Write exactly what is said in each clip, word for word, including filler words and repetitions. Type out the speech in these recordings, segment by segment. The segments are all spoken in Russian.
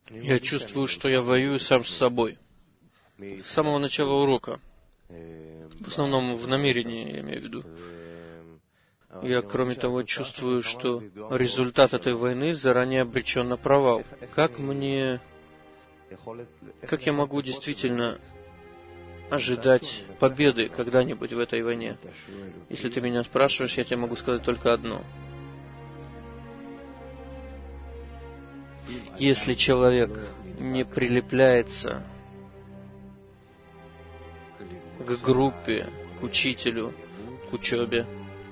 Я чувствую, что я воюю сам с собой. С самого начала урока. В основном в намерении, я имею в виду. Я, кроме того, чувствую, что результат этой войны заранее обречен на провал. Как мне... Как я могу действительно ожидать победы когда-нибудь в этой войне? Если ты меня спрашиваешь, я тебе могу сказать только одно. Если человек не прилепляется к группе, к учителю, к учебе,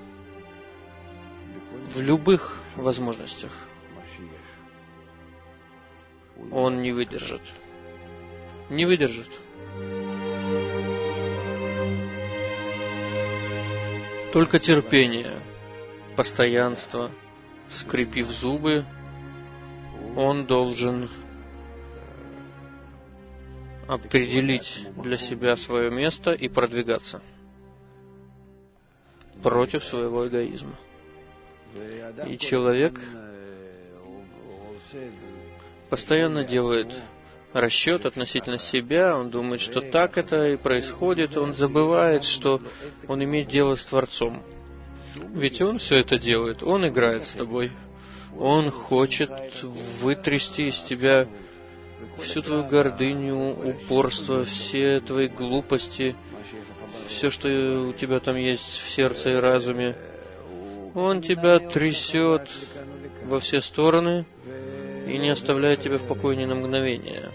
в любых возможностях, он не выдержит. Не выдержит. Только терпение, постоянство, скрепив зубы, он должен определить для себя свое место и продвигаться против своего эгоизма. И человек постоянно делает расчет относительно себя, он думает, что так это и происходит, он забывает, что он имеет дело с Творцом. Ведь он все это делает, он играет с тобой. Он хочет вытрясти из тебя всю твою гордыню, упорство, все твои глупости, все, что у тебя там есть в сердце и разуме. Он тебя трясет во все стороны и не оставляет тебя в покое ни на мгновение.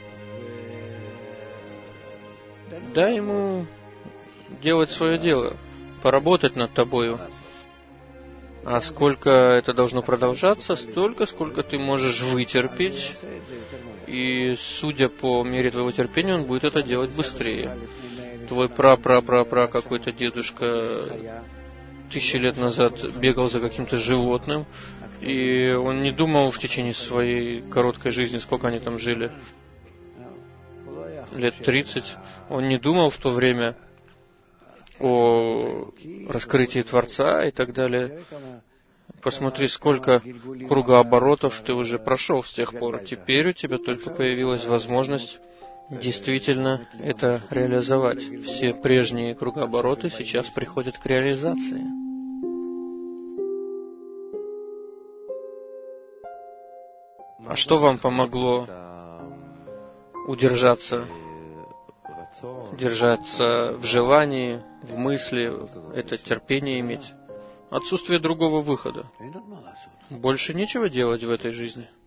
Дай ему делать свое дело, поработать над тобою. А сколько это должно продолжаться? Столько, сколько ты можешь вытерпеть. И, судя по мере твоего терпения, он будет это делать быстрее. Твой пра-пра-пра-пра какой-то дедушка тысячи лет назад бегал за каким-то животным, и он не думал в течение своей короткой жизни, сколько они там жили, лет тридцать, он не думал в то время о раскрытии Творца и так далее. Посмотри, сколько кругооборотов ты уже прошел с тех пор. Теперь у тебя только появилась возможность действительно это реализовать. Все прежние кругообороты сейчас приходят к реализации. А что вам помогло удержаться, держаться в желании, в мысли, это терпение иметь? Отсутствие другого выхода. Больше нечего делать в этой жизни.